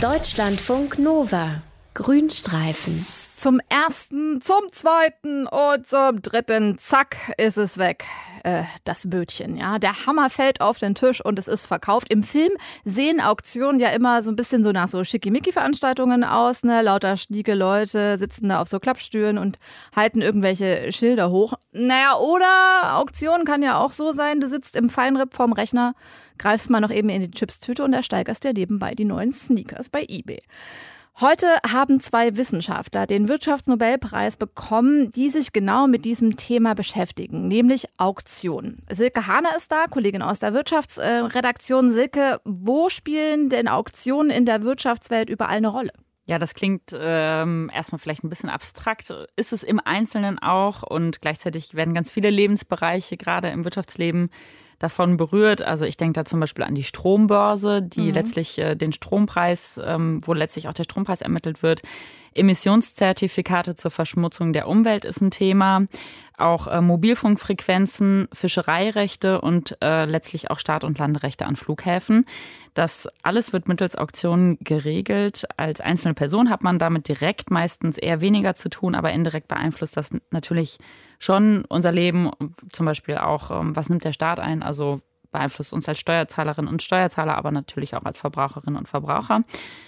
Deutschlandfunk Nova. Grünstreifen. Zum ersten, zum zweiten und zum dritten, zack, ist es weg. Das Bötchen, ja. Der Hammer fällt auf den Tisch und es ist verkauft. Im Film sehen Auktionen ja immer so ein bisschen so nach so Schickimicki-Veranstaltungen aus, ne? Lauter schnieke Leute sitzen da auf so Klappstühlen und halten irgendwelche Schilder hoch. Naja, oder Auktion kann ja auch so sein, du sitzt im Feinripp vorm Rechner, greifst mal noch eben in die Chipstüte und ersteigerst dir nebenbei die neuen Sneakers bei eBay. Heute haben 2 Wissenschaftler den Wirtschaftsnobelpreis bekommen, die sich genau mit diesem Thema beschäftigen, nämlich Auktionen. Silke Hahner ist da, Kollegin aus der Wirtschaftsredaktion. Silke, wo spielen denn Auktionen in der Wirtschaftswelt überall eine Rolle? Ja, das klingt erstmal vielleicht ein bisschen abstrakt, ist es im Einzelnen auch, und gleichzeitig werden ganz viele Lebensbereiche gerade im Wirtschaftsleben davon berührt. Also ich denke da zum Beispiel an die Strombörse, die letztlich den Strompreis, wo letztlich auch der Strompreis ermittelt wird. Emissionszertifikate zur Verschmutzung der Umwelt ist ein Thema. Auch Mobilfunkfrequenzen, Fischereirechte und letztlich auch Start- und Landerechte an Flughäfen. Das alles wird mittels Auktionen geregelt. Als einzelne Person hat man damit direkt meistens eher weniger zu tun, aber indirekt beeinflusst das natürlich schon unser Leben. Zum Beispiel auch, was nimmt der Staat ein? Also beeinflusst uns als Steuerzahlerinnen und Steuerzahler, aber natürlich auch als Verbraucherinnen und Verbraucher.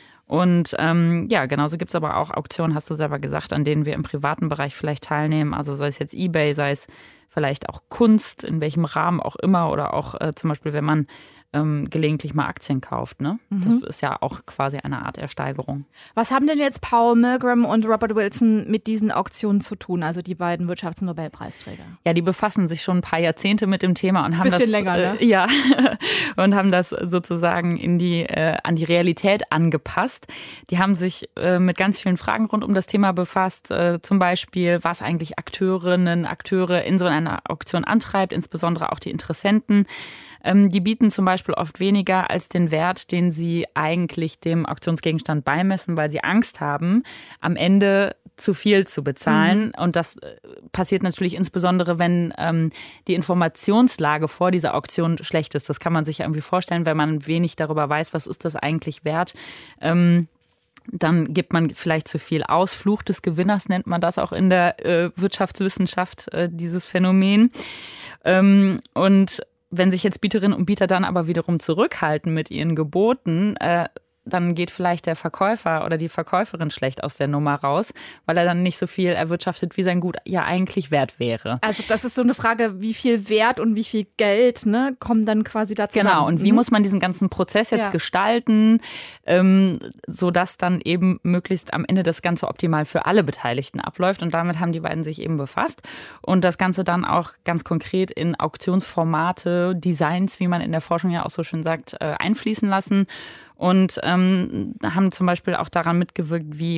Und genauso gibt es aber auch Auktionen, hast du selber gesagt, an denen wir im privaten Bereich vielleicht teilnehmen. Also sei es jetzt eBay, sei es vielleicht auch Kunst, in welchem Rahmen auch immer, oder auch zum Beispiel, wenn man gelegentlich mal Aktien kauft. Ne? Das ist ja auch quasi eine Art Ersteigerung. Was haben denn jetzt Paul Milgram und Robert Wilson mit diesen Auktionen zu tun, also die beiden Wirtschaftsnobelpreisträger? Ja, die befassen sich schon ein paar Jahrzehnte mit dem Thema und haben Bisschen länger, ne? Ja, und haben das sozusagen an die Realität angepasst. Die haben sich mit ganz vielen Fragen rund um das Thema befasst. Zum Beispiel, was eigentlich Akteure in so einer Auktion antreibt, insbesondere auch die Interessenten. Die bieten zum Beispiel oft weniger als den Wert, den sie eigentlich dem Auktionsgegenstand beimessen, weil sie Angst haben, am Ende zu viel zu bezahlen. Und das passiert natürlich insbesondere, wenn die Informationslage vor dieser Auktion schlecht ist. Das kann man sich ja irgendwie vorstellen, wenn man wenig darüber weiß, was ist das eigentlich wert. Dann gibt man vielleicht zu viel aus. Fluch des Gewinners nennt man das auch in der Wirtschaftswissenschaft, dieses Phänomen. Und wenn sich jetzt Bieterinnen und Bieter dann aber wiederum zurückhalten mit ihren Geboten, dann geht vielleicht der Verkäufer oder die Verkäuferin schlecht aus der Nummer raus, weil er dann nicht so viel erwirtschaftet, wie sein Gut ja eigentlich wert wäre. Also das ist so eine Frage, wie viel Wert und wie viel Geld, ne, kommen dann quasi dazu zusammen. Genau, und wie muss man diesen ganzen Prozess jetzt gestalten, sodass dann eben möglichst am Ende das Ganze optimal für alle Beteiligten abläuft. Und damit haben die beiden sich eben befasst und das Ganze dann auch ganz konkret in Auktionsformate, Designs, wie man in der Forschung ja auch so schön sagt, einfließen lassen. Und haben zum Beispiel auch daran mitgewirkt, wie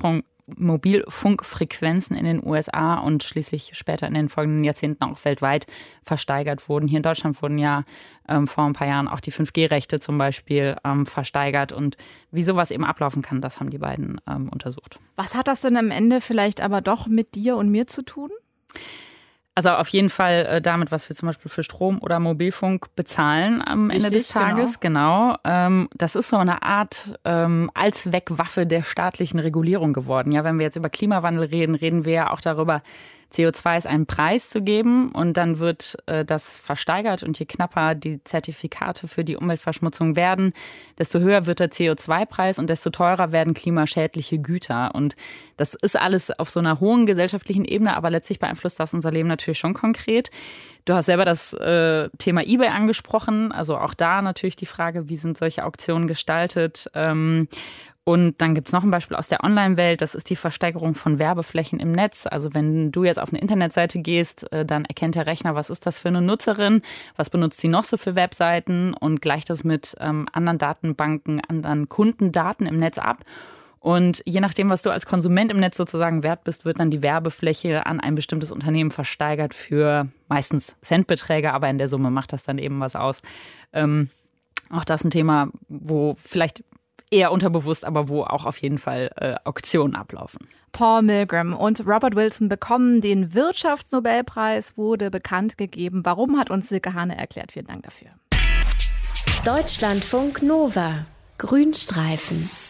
Mobilfunkfrequenzen in den USA und schließlich später in den folgenden Jahrzehnten auch weltweit versteigert wurden. Hier in Deutschland wurden ja vor ein paar Jahren auch die 5G-Rechte zum Beispiel versteigert. Und wie sowas eben ablaufen kann, das haben die beiden untersucht. Was hat das denn am Ende vielleicht aber doch mit dir und mir zu tun? Also auf jeden Fall damit, was wir zum Beispiel für Strom oder Mobilfunk bezahlen am Ende des Tages. Genau. Das ist so eine Art Allzweckwaffe der staatlichen Regulierung geworden. Ja, wenn wir jetzt über Klimawandel reden, reden wir ja auch darüber, CO2 ist einen Preis zu geben und dann wird das versteigert, und je knapper die Zertifikate für die Umweltverschmutzung werden, desto höher wird der CO2-Preis und desto teurer werden klimaschädliche Güter. Und das ist alles auf so einer hohen gesellschaftlichen Ebene, aber letztlich beeinflusst das unser Leben natürlich schon konkret. Du hast selber das Thema eBay angesprochen, also auch da natürlich die Frage, wie sind solche Auktionen gestaltet? Und dann gibt es noch ein Beispiel aus der Online-Welt, das ist die Versteigerung von Werbeflächen im Netz. Also wenn du jetzt auf eine Internetseite gehst, dann erkennt der Rechner, was ist das für eine Nutzerin, was benutzt sie noch so für Webseiten, und gleicht das mit anderen Datenbanken, anderen Kundendaten im Netz ab. Und je nachdem, was du als Konsument im Netz sozusagen wert bist, wird dann die Werbefläche an ein bestimmtes Unternehmen versteigert für meistens Centbeträge, aber in der Summe macht das dann eben was aus. Auch das ein Thema, wo vielleicht eher unterbewusst, aber wo auch auf jeden Fall Auktionen ablaufen. Paul Milgram und Robert Wilson bekommen den Wirtschaftsnobelpreis, wurde bekannt gegeben. Warum, hat uns Silke Hahner erklärt. Vielen Dank dafür. Deutschlandfunk Nova. Grünstreifen.